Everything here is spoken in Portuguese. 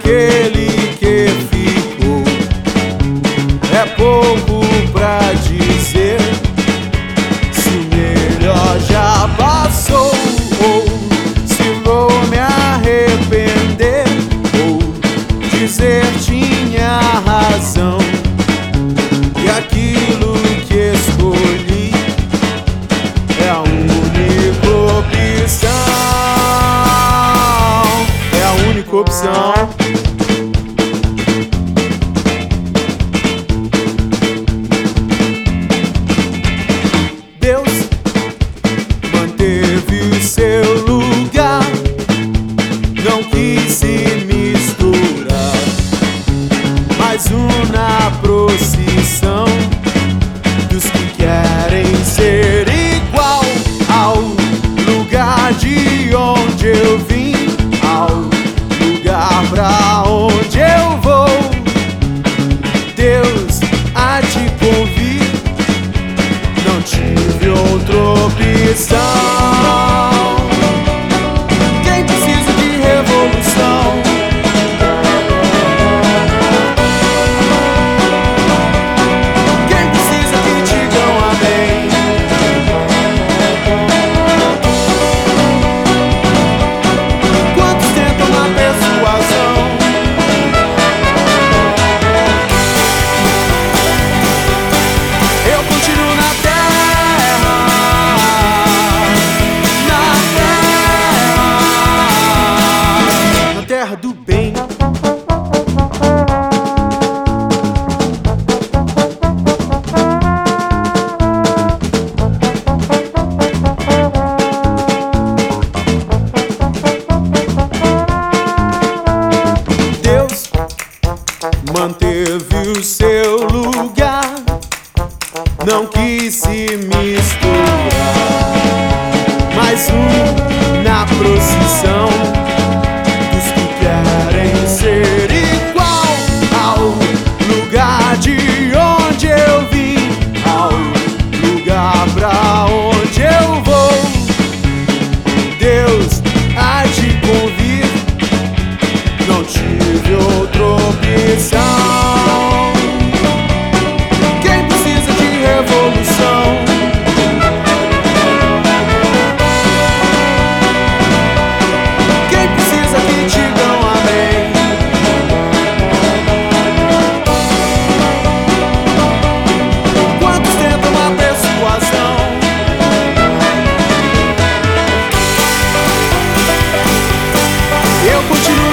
aquele que ficou. É pouco pra dizer se o melhor já passou, ou se vou me arrepender, ou dizer tinha razão, e aquilo que escolhi é a única opção. É a única opção. Deus manteve o seu lugar, não quis se misturar. Mais um na procissão dos que querem ser igual ao lugar de onde eu vim, ao lugar pra onde eu vou. Deus há de convir, não tive outra opção. Quem precisa de revolução? Quem precisa que digam amém? Quantos tentam na persuasão? Eu continuo na terra, na terra do bem. Deus manteve o seu lugar, não quis se misturar. Mais um na procissão dos que querem ser igual ao lugar de onde eu vim, ao lugar pra onde eu vou. Deus há de convir, não tive outra opção. Quem precisa de revolução? Quem precisa que digam amém? Quantos tentam a persuasão? Eu continuo